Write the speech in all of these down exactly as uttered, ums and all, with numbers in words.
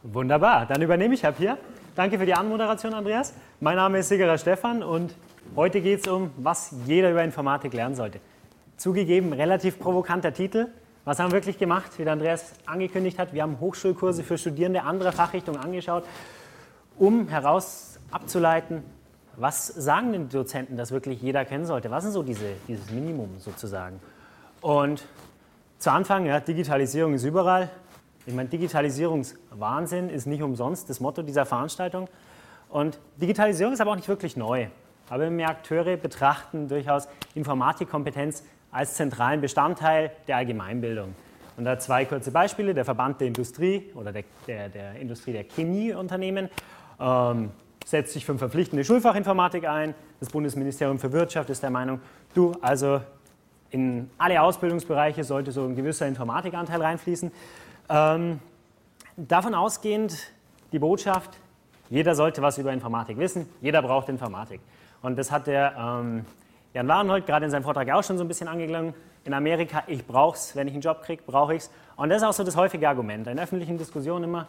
Wunderbar, dann übernehme ich ab hier. Danke für die Anmoderation, Andreas. Mein Name ist Sigerer Stefan und heute geht es um, was jeder über Informatik lernen sollte. Zugegeben, relativ provokanter Titel. Was haben wir wirklich gemacht, wie der Andreas angekündigt hat? Wir haben Hochschulkurse für Studierende anderer Fachrichtungen angeschaut, um heraus abzuleiten, was sagen denn die Dozenten, dass wirklich jeder kennen sollte? Was ist so diese, dieses Minimum sozusagen? Und zu Anfang, ja, Digitalisierung ist überall. Ich meine, Digitalisierungswahnsinn ist nicht umsonst das Motto dieser Veranstaltung. Und Digitalisierung ist aber auch nicht wirklich neu. Aber mehr Akteure betrachten durchaus Informatikkompetenz als zentralen Bestandteil der Allgemeinbildung. Und da zwei kurze Beispiele. Der Verband der Industrie oder der, der, der Industrie der Chemieunternehmen ähm, setzt sich für verpflichtende Schulfachinformatik ein. Das Bundesministerium für Wirtschaft ist der Meinung, du, also in alle Ausbildungsbereiche sollte so ein gewisser Informatikanteil reinfließen. Ähm, davon ausgehend die Botschaft, jeder sollte was über Informatik wissen, jeder braucht Informatik. Und das hat der ähm, Jan Warenhold gerade in seinem Vortrag auch schon so ein bisschen angegangen. In Amerika, ich brauche es, wenn ich einen Job kriege, brauche ich es. Und das ist auch so das häufige Argument in öffentlichen Diskussionen immer.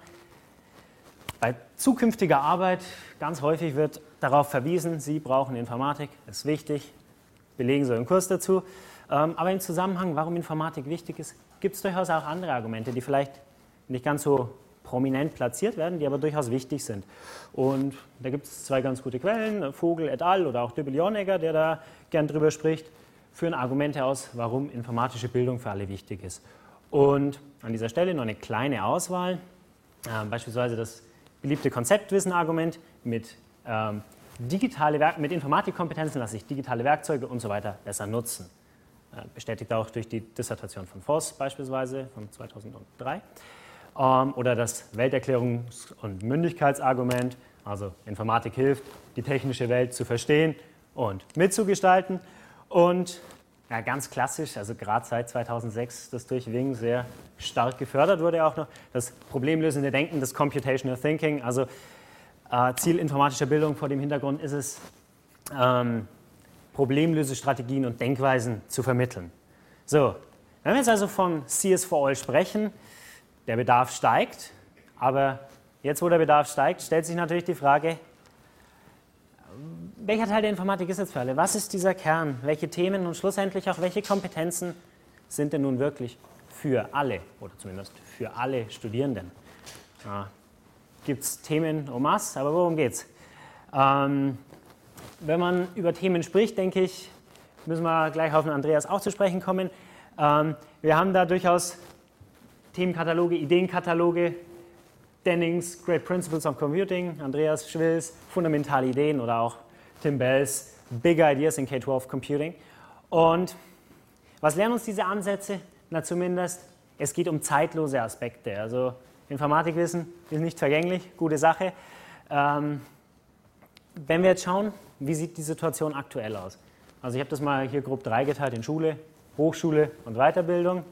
Bei zukünftiger Arbeit ganz häufig wird darauf verwiesen, Sie brauchen Informatik, das ist wichtig, belegen so einen Kurs dazu. Ähm, aber im Zusammenhang, warum Informatik wichtig ist, gibt es durchaus auch andere Argumente, die vielleicht nicht ganz so prominent platziert werden, die aber durchaus wichtig sind. Und da gibt es zwei ganz gute Quellen, Vogel et al. Oder auch Dübel-Jonegger, der da gern drüber spricht, führen Argumente aus, warum informatische Bildung für alle wichtig ist. Und an dieser Stelle noch eine kleine Auswahl, äh, beispielsweise das beliebte Konzeptwissen-Argument mit, ähm, digitale Werk mit Informatikkompetenzen lasse ich digitale Werkzeuge und so weiter besser nutzen. Äh, bestätigt auch durch die Dissertation von Voss beispielsweise von zweitausenddrei. Ähm, oder das Welterklärungs- und Mündigkeitsargument, also Informatik hilft, die technische Welt zu verstehen und mitzugestalten. Und ja, ganz klassisch, also gerade seit zweitausendsechs, das durch Wing sehr stark gefördert wurde auch noch, das problemlösende Denken, das Computational Thinking, also äh, Ziel informatischer Bildung vor dem Hintergrund ist es, ähm, Problemlösestrategien und Denkweisen zu vermitteln. So, wenn wir jetzt also von C S for All sprechen, der Bedarf steigt, aber jetzt, wo der Bedarf steigt, stellt sich natürlich die Frage, welcher Teil der Informatik ist jetzt für alle? Was ist dieser Kern? Welche Themen und schlussendlich auch welche Kompetenzen sind denn nun wirklich für alle oder zumindest für alle Studierenden? Ja, gibt es Themen en masse, aber worum geht's? Ähm, wenn man über Themen spricht, denke ich, müssen wir gleich auf den Andreas auch zu sprechen kommen. Ähm, wir haben da durchaus Themenkataloge, Ideenkataloge, Dennings Great Principles of Computing, Andreas Schwills Fundamentale Ideen oder auch Tim Bells Big Ideas in K zwölf Computing. Und was lernen uns diese Ansätze? Na zumindest, es geht um zeitlose Aspekte. Also Informatikwissen ist nicht vergänglich, gute Sache. Ähm, wenn wir jetzt schauen, wie sieht die Situation aktuell aus? Also ich habe das mal hier grob dreigeteilt in Schule, Hochschule und Weiterbildung.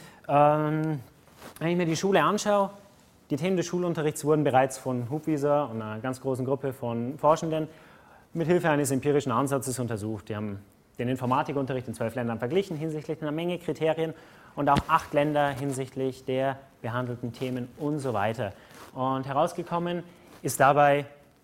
Ähm, wenn ich mir die Schule anschaue, die Themen des Schulunterrichts wurden bereits von Hubwieser und einer ganz großen Gruppe von Forschenden mit Hilfe eines empirischen Ansatzes untersucht. Die haben den Informatikunterricht in zwölf Ländern verglichen hinsichtlich einer Menge Kriterien und auch acht Länder hinsichtlich der behandelten Themen und so weiter. Und herausgekommen ist dabei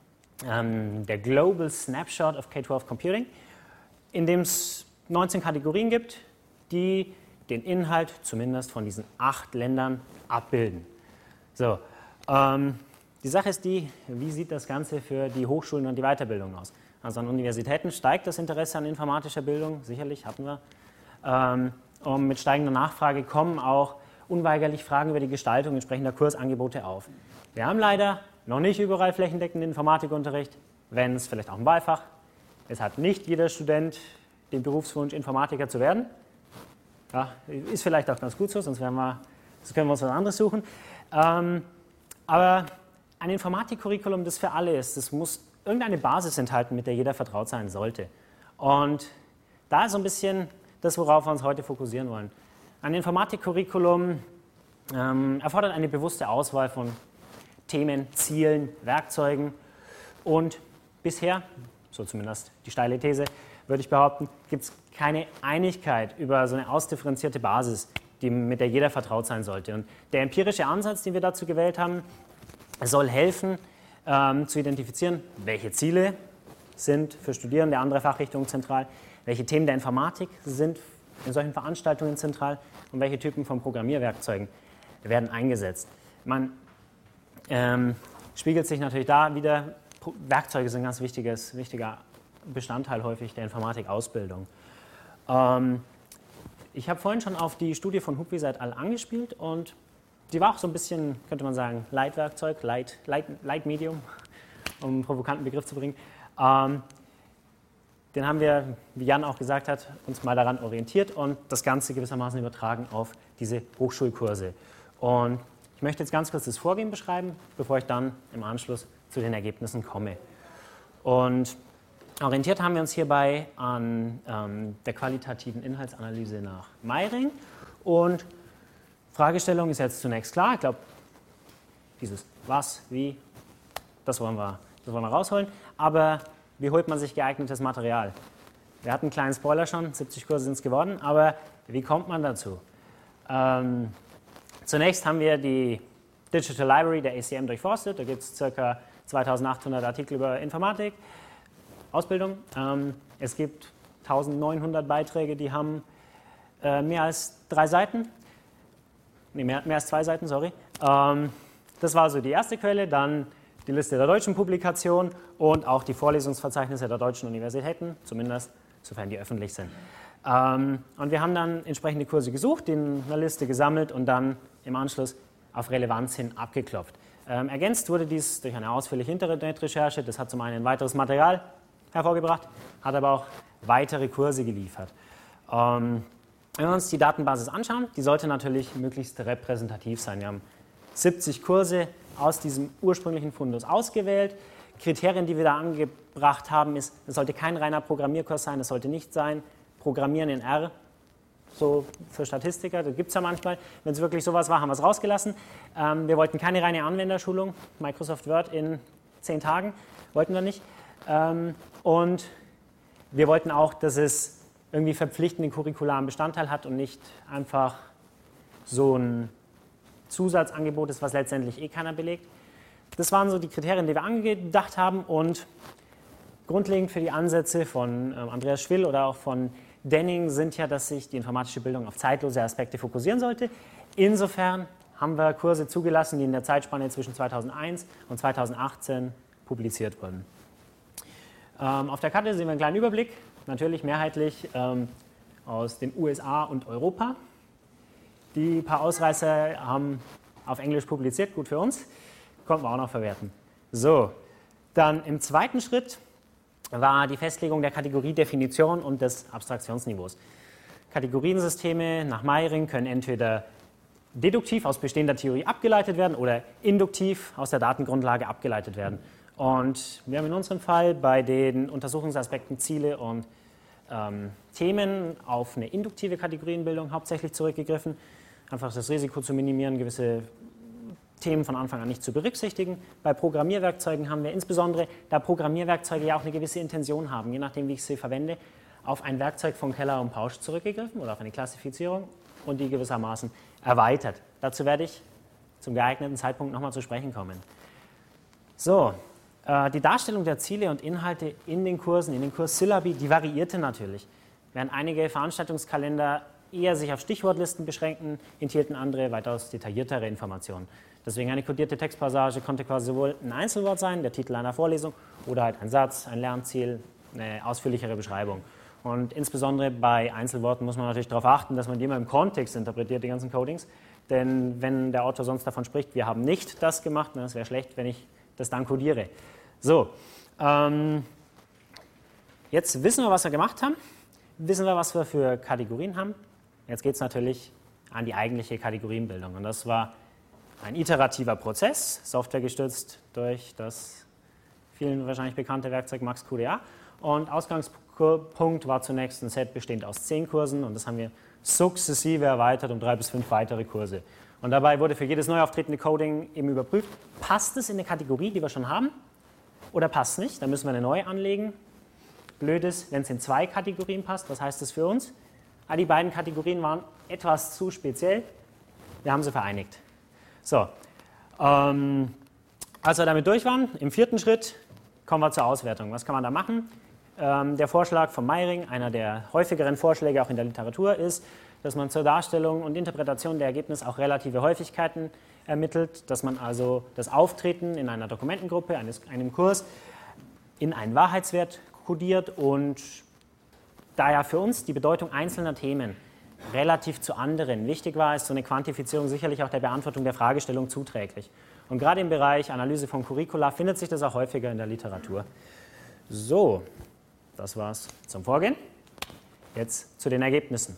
ähm, der Global Snapshot of K zwölf Computing, in dem es neunzehn Kategorien gibt, die den Inhalt zumindest von diesen acht Ländern abbilden. So, ähm, die Sache ist die, wie sieht das Ganze für die Hochschulen und die Weiterbildung aus? Also an Universitäten steigt das Interesse an informatischer Bildung, sicherlich hatten wir. Ähm, und mit steigender Nachfrage kommen auch unweigerlich Fragen über die Gestaltung entsprechender Kursangebote auf. Wir haben leider noch nicht überall flächendeckenden Informatikunterricht, wenn es vielleicht auch ein Wahlfach. Es hat nicht jeder Student den Berufswunsch, Informatiker zu werden. Ja, ist vielleicht auch ganz gut so, sonst, werden wir, sonst können wir uns was anderes suchen. Ähm, aber ein Informatikcurriculum, das für alle ist, das muss irgendeine Basis enthalten, mit der jeder vertraut sein sollte. Und da ist so ein bisschen das, worauf wir uns heute fokussieren wollen. Ein Informatikcurriculum ähm, erfordert eine bewusste Auswahl von Themen, Zielen, Werkzeugen und bisher, so zumindest die steile These, würde ich behaupten, gibt es keine Einigkeit über so eine ausdifferenzierte Basis, die, mit der jeder vertraut sein sollte. Und der empirische Ansatz, den wir dazu gewählt haben, Es soll helfen, ähm, zu identifizieren, welche Ziele sind für Studierende anderer Fachrichtungen zentral, welche Themen der Informatik sind in solchen Veranstaltungen zentral und welche Typen von Programmierwerkzeugen werden eingesetzt. Man ähm, spiegelt sich natürlich da wieder, Werkzeuge sind ein ganz wichtiges, wichtiger Bestandteil häufig der Informatikausbildung. Ähm, ich habe vorhin schon auf die Studie von Hupwitz et al. Angespielt und die war auch so ein bisschen, könnte man sagen, Leitwerkzeug, Leit, Leit, Leitmedium, um einen provokanten Begriff zu bringen. Ähm, den haben wir, wie Jan auch gesagt hat, uns mal daran orientiert und das Ganze gewissermaßen übertragen auf diese Hochschulkurse. Und ich möchte jetzt ganz kurz das Vorgehen beschreiben, bevor ich dann im Anschluss zu den Ergebnissen komme. Und orientiert haben wir uns hierbei an ähm, der qualitativen Inhaltsanalyse nach Meyring. Und Fragestellung ist jetzt zunächst klar. Ich glaube, dieses was, wie, das wollen wir, das wollen wir rausholen. Aber wie holt man sich geeignetes Material? Wir hatten einen kleinen Spoiler schon, siebzig Kurse sind es geworden, aber wie kommt man dazu? Ähm, zunächst haben wir die Digital Library der A C M durchforstet. Da gibt es ca. zweitausendachthundert Artikel über Informatik, Ausbildung. Ähm, es gibt eintausendneunhundert Beiträge, die haben äh, mehr als drei Seiten. Nee, mehr, mehr als zwei Seiten, sorry. Ähm, das war so die erste Quelle, dann die Liste der deutschen Publikationen und auch die Vorlesungsverzeichnisse der deutschen Universitäten, zumindest sofern die öffentlich sind. Ähm, und wir haben dann entsprechende Kurse gesucht, in einer Liste gesammelt und dann im Anschluss auf Relevanz hin abgeklopft. Ähm, ergänzt wurde dies durch eine ausführliche Internetrecherche. Das hat zum einen ein weiteres Material hervorgebracht, hat aber auch weitere Kurse geliefert. Ähm, wenn wir uns die Datenbasis anschauen, die sollte natürlich möglichst repräsentativ sein. Wir haben siebzig Kurse aus diesem ursprünglichen Fundus ausgewählt. Kriterien, die wir da angebracht haben, ist, es sollte kein reiner Programmierkurs sein, es sollte nicht sein, Programmieren in R, so für Statistiker, das gibt es ja manchmal. Wenn es wirklich sowas war, haben wir es rausgelassen. Ähm, wir wollten keine reine Anwenderschulung, Microsoft Word in zehn Tagen, wollten wir nicht. Ähm, und wir wollten auch, dass es irgendwie verpflichtenden curricularen Bestandteil hat und nicht einfach so ein Zusatzangebot ist, was letztendlich eh keiner belegt. Das waren so die Kriterien, die wir angedacht haben und grundlegend für die Ansätze von ähm, Andreas Schwill oder auch von Denning sind ja, dass sich die informatische Bildung auf zeitlose Aspekte fokussieren sollte. Insofern haben wir Kurse zugelassen, die in der Zeitspanne zwischen zweitausendeins und zweitausendachtzehn publiziert wurden. Ähm, auf der Karte sehen wir einen kleinen Überblick, natürlich mehrheitlich ähm, aus den U S A und Europa. Die paar Ausreißer haben auf Englisch publiziert, gut für uns, konnten wir auch noch verwerten. So, dann im zweiten Schritt war die Festlegung der Kategoriedefinition und des Abstraktionsniveaus. Kategoriensysteme nach Meyring können entweder deduktiv aus bestehender Theorie abgeleitet werden oder induktiv aus der Datengrundlage abgeleitet werden. Und wir haben in unserem Fall bei den Untersuchungsaspekten Ziele und ähm, Themen auf eine induktive Kategorienbildung hauptsächlich zurückgegriffen. Einfach das Risiko zu minimieren, gewisse Themen von Anfang an nicht zu berücksichtigen. Bei Programmierwerkzeugen haben wir insbesondere, da Programmierwerkzeuge ja auch eine gewisse Intention haben, je nachdem wie ich sie verwende, auf ein Werkzeug von Keller und Pausch zurückgegriffen oder auf eine Klassifizierung und die gewissermaßen erweitert. Dazu werde ich zum geeigneten Zeitpunkt nochmal zu sprechen kommen. So, äh, die Darstellung der Ziele und Inhalte in den Kursen, in den Kurssyllabi, die variierte natürlich. Während einige Veranstaltungskalender eher sich auf Stichwortlisten beschränken, enthielten andere weitaus detailliertere Informationen. Deswegen eine kodierte Textpassage konnte quasi sowohl ein Einzelwort sein, der Titel einer Vorlesung, oder halt ein Satz, ein Lernziel, eine ausführlichere Beschreibung. Und insbesondere bei Einzelworten muss man natürlich darauf achten, dass man die immer im Kontext interpretiert, die ganzen Codings. Denn wenn der Autor sonst davon spricht, wir haben nicht das gemacht, dann wäre schlecht, wenn ich das dann kodiere. So, ähm, jetzt wissen wir, was wir gemacht haben, wissen wir, was wir für Kategorien haben. Jetzt geht es natürlich an die eigentliche Kategorienbildung. Und das war ein iterativer Prozess, softwaregestützt durch das vielen wahrscheinlich bekannte Werkzeug MaxQDA. Und Ausgangspunkt war zunächst ein Set bestehend aus zehn Kursen und das haben wir sukzessive erweitert um drei bis fünf weitere Kurse. Und dabei wurde für jedes neu auftretende Coding eben überprüft, passt es in eine Kategorie, die wir schon haben, oder passt es nicht? Dann müssen wir eine neue anlegen. Blöd ist, wenn es in zwei Kategorien passt, was heißt das für uns? Ah, die beiden Kategorien waren etwas zu speziell, wir haben sie vereinigt. So, ähm, Als wir damit durch waren, im vierten Schritt kommen wir zur Auswertung. Was kann man da machen? Ähm, der Vorschlag von Meyring, einer der häufigeren Vorschläge auch in der Literatur, ist, dass man zur Darstellung und Interpretation der Ergebnisse auch relative Häufigkeiten ermittelt, dass man also das Auftreten in einer Dokumentengruppe, eines, einem Kurs, in einen Wahrheitswert kodiert und da ja für uns die Bedeutung einzelner Themen relativ zu anderen wichtig war, ist so eine Quantifizierung sicherlich auch der Beantwortung der Fragestellung zuträglich. Und gerade im Bereich Analyse von Curricula findet sich das auch häufiger in der Literatur. So, das war's zum Vorgehen. Jetzt zu den Ergebnissen.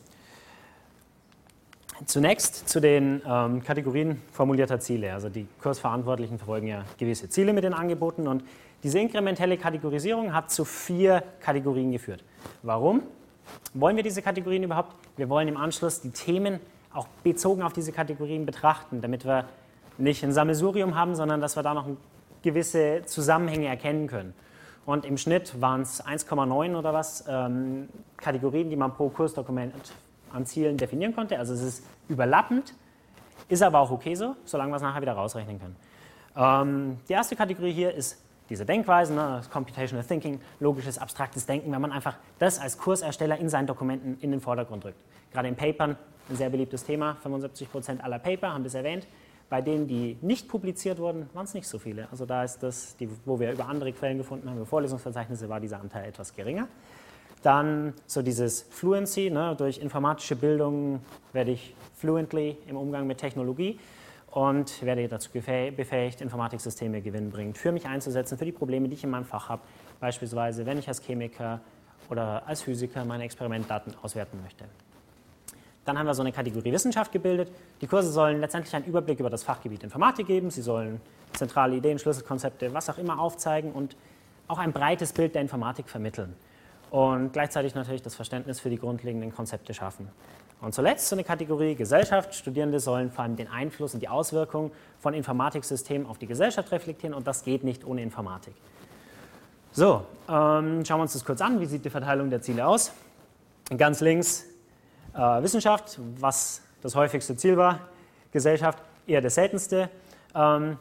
Zunächst zu den ähm, Kategorien formulierter Ziele. Also die Kursverantwortlichen verfolgen ja gewisse Ziele mit den Angeboten und diese inkrementelle Kategorisierung hat zu vier Kategorien geführt. Warum wollen wir diese Kategorien überhaupt? Wir wollen im Anschluss die Themen auch bezogen auf diese Kategorien betrachten, damit wir nicht ein Sammelsurium haben, sondern dass wir da noch gewisse Zusammenhänge erkennen können. Und im Schnitt waren es eins Komma neun oder was ähm, Kategorien, die man pro Kursdokument an Zielen definieren konnte. Also es ist überlappend, ist aber auch okay so, solange wir es nachher wieder rausrechnen können. Ähm, die erste Kategorie hier ist diese Denkweisen, ne, das Computational Thinking, logisches, abstraktes Denken, wenn man einfach das als Kursersteller in seinen Dokumenten in den Vordergrund rückt. Gerade in Papern ein sehr beliebtes Thema, fünfundsiebzig Prozent aller Paper haben das erwähnt. Bei denen, die nicht publiziert wurden, waren es nicht so viele. Also da ist das, die, wo wir über andere Quellen gefunden haben, über Vorlesungsverzeichnisse, war dieser Anteil etwas geringer. Dann so dieses Fluency, ne, durch informatische Bildung werde ich fluently im Umgang mit Technologie und werde dazu befähigt, Informatiksysteme gewinnbringend für mich einzusetzen, für die Probleme, die ich in meinem Fach habe. Beispielsweise, wenn ich als Chemiker oder als Physiker meine Experimentdaten auswerten möchte. Dann haben wir so eine Kategorie Wissenschaft gebildet. Die Kurse sollen letztendlich einen Überblick über das Fachgebiet Informatik geben. Sie sollen zentrale Ideen, Schlüsselkonzepte, was auch immer aufzeigen und auch ein breites Bild der Informatik vermitteln. Und gleichzeitig natürlich das Verständnis für die grundlegenden Konzepte schaffen. Und zuletzt so eine Kategorie Gesellschaft. Studierende sollen vor allem den Einfluss und die Auswirkungen von Informatiksystemen auf die Gesellschaft reflektieren und das geht nicht ohne Informatik. So, ähm, schauen wir uns das kurz an. Wie sieht die Verteilung der Ziele aus? Ganz links Äh, Wissenschaft, was das häufigste Ziel war, Gesellschaft eher das seltenste. Ähm,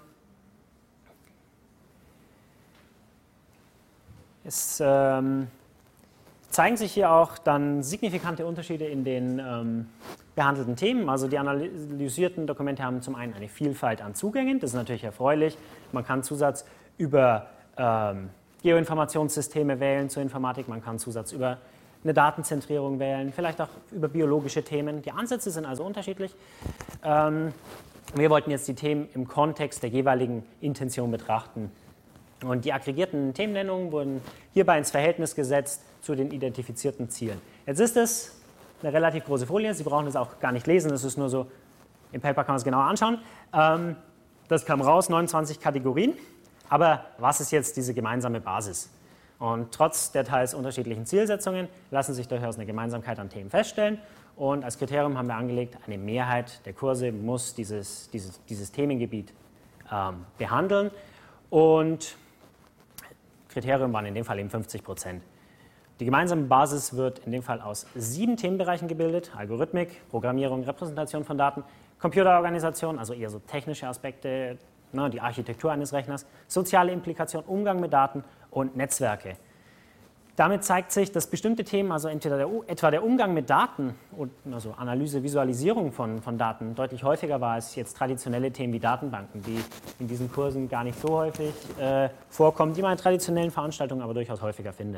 es ähm, zeigen sich hier auch dann signifikante Unterschiede in den ähm, behandelten Themen. Also die analysierten Dokumente haben zum einen eine Vielfalt an Zugängen, das ist natürlich erfreulich. Man kann Zusatz über ähm, Geoinformationssysteme wählen zur Informatik, man kann Zusatz über eine Datenzentrierung wählen, vielleicht auch über biologische Themen. Die Ansätze sind also unterschiedlich. Ähm, wir wollten jetzt die Themen im Kontext der jeweiligen Intention betrachten. Und die aggregierten Themennennungen wurden hierbei ins Verhältnis gesetzt zu den identifizierten Zielen. Jetzt ist es eine relativ große Folie, Sie brauchen es auch gar nicht lesen, es ist nur so, im Paper kann man es genauer anschauen. Ähm, das kam raus, neunundzwanzig Kategorien. Aber was ist jetzt diese gemeinsame Basis? Und trotz der teils unterschiedlichen Zielsetzungen lassen sich durchaus eine Gemeinsamkeit an Themen feststellen. Und als Kriterium haben wir angelegt, eine Mehrheit der Kurse muss dieses, dieses, dieses Themengebiet ähm, behandeln. Und Kriterium waren in dem Fall eben fünfzig Prozent. Die gemeinsame Basis wird in dem Fall aus sieben Themenbereichen gebildet: Algorithmik, Programmierung, Repräsentation von Daten, Computerorganisation, also eher so technische Aspekte, ne, die Architektur eines Rechners, soziale Implikation, Umgang mit Daten und Netzwerke. Damit zeigt sich, dass bestimmte Themen, also entweder der, etwa der Umgang mit Daten, und also Analyse, Visualisierung von, von Daten, deutlich häufiger war als jetzt traditionelle Themen wie Datenbanken, die in diesen Kursen gar nicht so häufig äh, vorkommen, die man in traditionellen Veranstaltungen aber durchaus häufiger findet.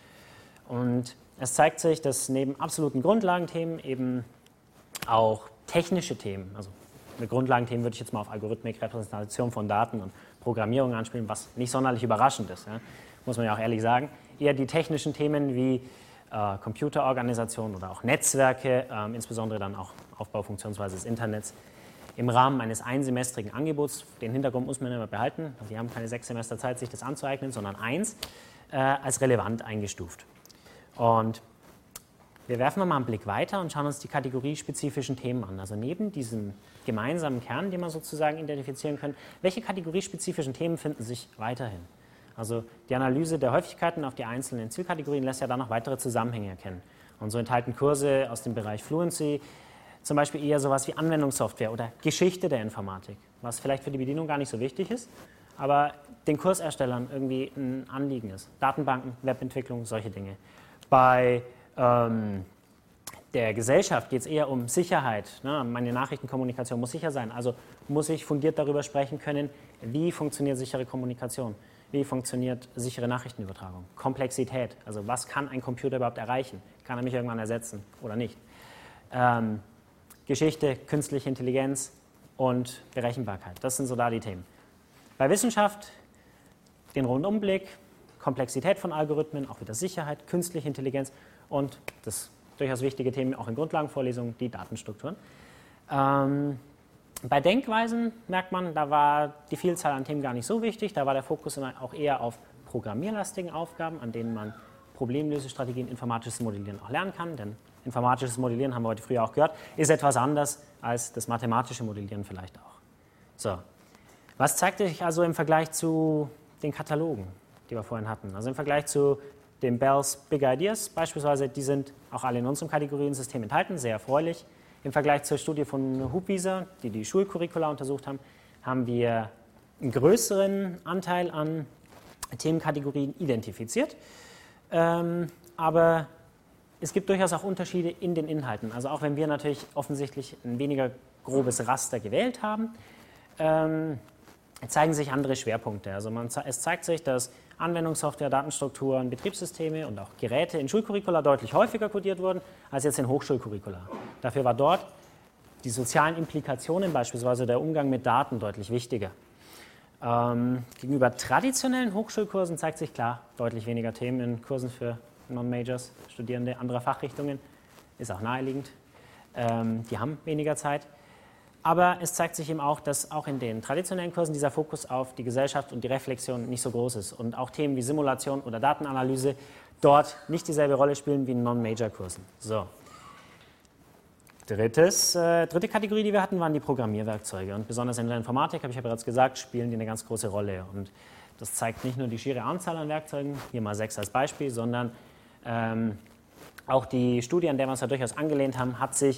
Und es zeigt sich, dass neben absoluten Grundlagenthemen eben auch technische Themen, also mit Grundlagenthemen würde ich jetzt mal auf Algorithmik, Repräsentation von Daten und Programmierung anspielen, was nicht sonderlich überraschend ist, ja, muss man ja auch ehrlich sagen. Eher die technischen Themen wie äh, Computerorganisation oder auch Netzwerke, äh, insbesondere dann auch Aufbau funktionsweise des Internets, im Rahmen eines einsemestrigen Angebots, den Hintergrund muss man immer behalten, Sie haben keine sechs Semester Zeit, sich das anzueignen, sondern eins, äh, als relevant eingestuft. Und wir werfen mal einen Blick weiter und schauen uns die kategoriespezifischen Themen an. Also neben diesem gemeinsamen Kern, den wir sozusagen identifizieren können, welche kategoriespezifischen Themen finden sich weiterhin? Also die Analyse der Häufigkeiten auf die einzelnen Zielkategorien lässt ja dann noch weitere Zusammenhänge erkennen. Und so enthalten Kurse aus dem Bereich Fluency zum Beispiel eher sowas wie Anwendungssoftware oder Geschichte der Informatik, was vielleicht für die Bedienung gar nicht so wichtig ist, aber den Kurserstellern irgendwie ein Anliegen ist. Datenbanken, Webentwicklung, solche Dinge. Bei ähm, der Gesellschaft geht es eher um Sicherheit. Ne? Meine Nachrichtenkommunikation muss sicher sein. Also muss ich fundiert darüber sprechen können, wie funktioniert sichere Kommunikation, wie funktioniert sichere Nachrichtenübertragung, Komplexität. Also was kann ein Computer überhaupt erreichen? Kann er mich irgendwann ersetzen oder nicht? Ähm, Geschichte, künstliche Intelligenz und Berechenbarkeit. Das sind so da die Themen. Bei Wissenschaft den Rundumblick, Komplexität von Algorithmen, auch wieder Sicherheit, künstliche Intelligenz und das durchaus wichtige Themen auch in Grundlagenvorlesungen, die Datenstrukturen. Ähm, bei Denkweisen merkt man, da war die Vielzahl an Themen gar nicht so wichtig, da war der Fokus auch eher auf programmierlastigen Aufgaben, an denen man Problemlösestrategien, informatisches Modellieren auch lernen kann, denn informatisches Modellieren, haben wir heute früher auch gehört, ist etwas anders als das mathematische Modellieren vielleicht auch. So, was zeigt sich also im Vergleich zu den Katalogen, die wir vorhin hatten? Also im Vergleich zu den Bell's Big Ideas beispielsweise, die sind auch alle in unserem Kategoriensystem enthalten, sehr erfreulich. Im Vergleich zur Studie von Hubwieser, die die Schulcurricula untersucht haben, haben wir einen größeren Anteil an Themenkategorien identifiziert. Ähm, aber es gibt durchaus auch Unterschiede in den Inhalten. Also auch wenn wir natürlich offensichtlich ein weniger grobes Raster gewählt haben, ähm, zeigen sich andere Schwerpunkte. Also man, es zeigt sich, dass Anwendungssoftware, Datenstrukturen, Betriebssysteme und auch Geräte in Schulcurricula deutlich häufiger kodiert wurden als jetzt in Hochschulcurricula. Dafür war dort die sozialen Implikationen, beispielsweise der Umgang mit Daten, deutlich wichtiger. Ähm, gegenüber traditionellen Hochschulkursen zeigt sich klar deutlich weniger Themen in Kursen für Non-Majors, Studierende anderer Fachrichtungen. Ist auch naheliegend. Ähm, die haben weniger Zeit. Aber es zeigt sich eben auch, dass auch in den traditionellen Kursen dieser Fokus auf die Gesellschaft und die Reflexion nicht so groß ist. Und auch Themen wie Simulation oder Datenanalyse dort nicht dieselbe Rolle spielen wie in Non-Major-Kursen. So. Drittes, äh, dritte Kategorie, die wir hatten, waren die Programmierwerkzeuge. Und besonders in der Informatik, habe ich ja bereits gesagt, spielen die eine ganz große Rolle. Und das zeigt nicht nur die schiere Anzahl an Werkzeugen, hier mal sechs als Beispiel, sondern ähm, auch die Studie, an der wir uns ja durchaus angelehnt haben, hat sich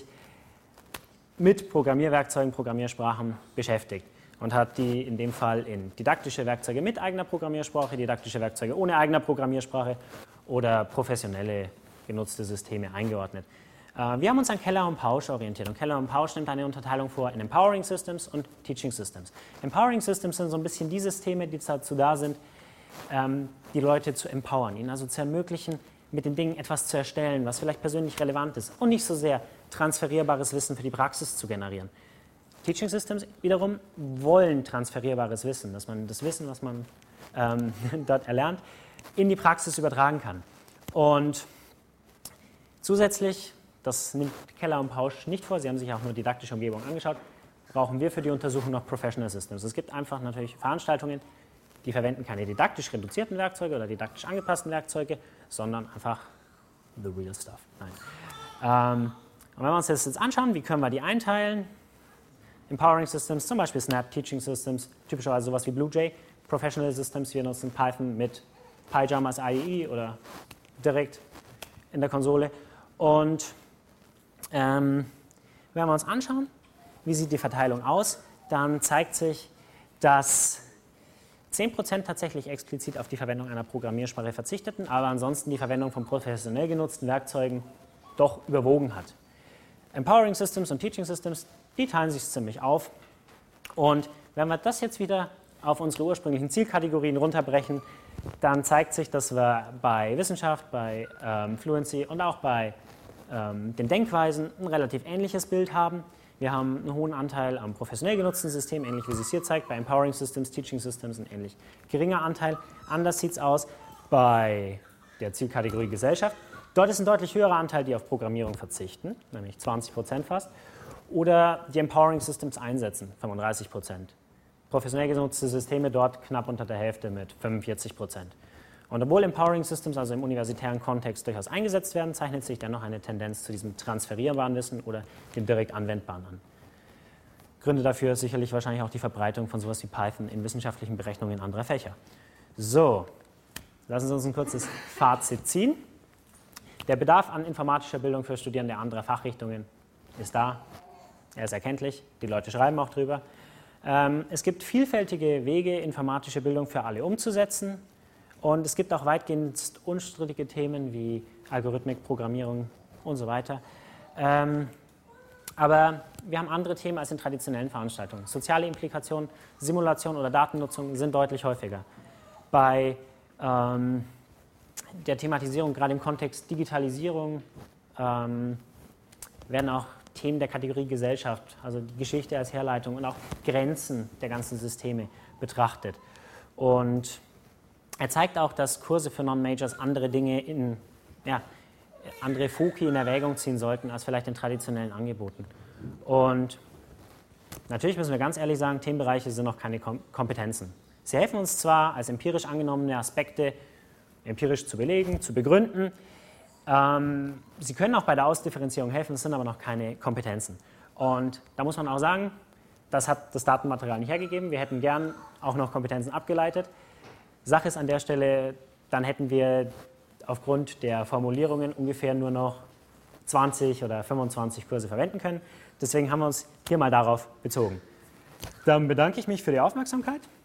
mit Programmierwerkzeugen, Programmiersprachen beschäftigt und hat die in dem Fall in didaktische Werkzeuge mit eigener Programmiersprache, didaktische Werkzeuge ohne eigener Programmiersprache oder professionelle genutzte Systeme eingeordnet. Äh, wir haben uns an Keller und Pausch orientiert und Keller und Pausch nimmt eine Unterteilung vor in Empowering Systems und Teaching Systems. Empowering Systems sind so ein bisschen die Systeme, die dazu da sind, ähm, die Leute zu empowern, ihnen also zu ermöglichen, mit den Dingen etwas zu erstellen, was vielleicht persönlich relevant ist und nicht so sehr transferierbares Wissen für die Praxis zu generieren. Teaching Systems wiederum wollen transferierbares Wissen, dass man das Wissen, was man ähm, dort erlernt, in die Praxis übertragen kann. Und zusätzlich, das nimmt Keller und Pausch nicht vor, sie haben sich auch nur didaktische Umgebung angeschaut, brauchen wir für die Untersuchung noch Professional Systems. Es gibt einfach natürlich Veranstaltungen, die verwenden keine didaktisch reduzierten Werkzeuge oder didaktisch angepassten Werkzeuge, sondern einfach the real stuff. Nein. Ähm, und wenn wir uns das jetzt anschauen, wie können wir die einteilen? Empowering Systems, zum Beispiel Snap, Teaching Systems, typischerweise sowas wie BlueJ. Professional Systems, wir nutzen Python mit PyJam als I D E oder direkt in der Konsole. Und ähm, wenn wir uns anschauen, wie sieht die Verteilung aus, dann zeigt sich, dass zehn Prozent tatsächlich explizit auf die Verwendung einer Programmiersprache verzichteten, aber ansonsten die Verwendung von professionell genutzten Werkzeugen doch überwogen hat. Empowering Systems und Teaching Systems, die teilen sich ziemlich auf. Und wenn wir das jetzt wieder auf unsere ursprünglichen Zielkategorien runterbrechen, dann zeigt sich, dass wir bei Wissenschaft, bei ähm, Fluency und auch bei ähm, den Denkweisen ein relativ ähnliches Bild haben. Wir haben einen hohen Anteil am professionell genutzten System, ähnlich wie es sich hier zeigt, bei Empowering Systems, Teaching Systems ein ähnlich geringer Anteil. Anders sieht es aus bei der Zielkategorie Gesellschaft. Dort ist ein deutlich höherer Anteil, die auf Programmierung verzichten, nämlich zwanzig Prozent fast, oder die Empowering Systems einsetzen, fünfunddreißig Prozent. Professionell genutzte Systeme dort knapp unter der Hälfte mit fünfundvierzig Prozent. Und obwohl Empowering Systems also im universitären Kontext durchaus eingesetzt werden, zeichnet sich dennoch eine Tendenz zu diesem transferierbaren Wissen oder dem direkt anwendbaren an. Gründe dafür ist sicherlich wahrscheinlich auch die Verbreitung von sowas wie Python in wissenschaftlichen Berechnungen anderer Fächer. So, lassen Sie uns ein kurzes Fazit ziehen. Der Bedarf an informatischer Bildung für Studierende anderer Fachrichtungen ist da. Er ist erkenntlich, die Leute schreiben auch drüber. Ähm, es gibt vielfältige Wege, informatische Bildung für alle umzusetzen. Und es gibt auch weitgehend unstrittige Themen wie Algorithmik, Programmierung und so weiter. Ähm, aber wir haben andere Themen als in traditionellen Veranstaltungen. Soziale Implikationen, Simulation oder Datennutzung sind deutlich häufiger. Bei ähm, der Thematisierung, gerade im Kontext Digitalisierung, ähm, werden auch Themen der Kategorie Gesellschaft, also die Geschichte als Herleitung und auch Grenzen der ganzen Systeme betrachtet. Und er zeigt auch, dass Kurse für Non-Majors andere Dinge in, ja, andere Foki in Erwägung ziehen sollten als vielleicht in traditionellen Angeboten. Und natürlich müssen wir ganz ehrlich sagen, Themenbereiche sind noch keine Kom Kompetenzen. Sie helfen uns zwar, als empirisch angenommene Aspekte empirisch zu belegen, zu begründen. Ähm, sie können auch bei der Ausdifferenzierung helfen, es sind aber noch keine Kompetenzen. Und da muss man auch sagen, das hat das Datenmaterial nicht hergegeben. Wir hätten gern auch noch Kompetenzen abgeleitet. Sache ist an der Stelle, dann hätten wir aufgrund der Formulierungen ungefähr nur noch zwanzig oder fünfundzwanzig Kurse verwenden können. Deswegen haben wir uns hier mal darauf bezogen. Dann bedanke ich mich für die Aufmerksamkeit.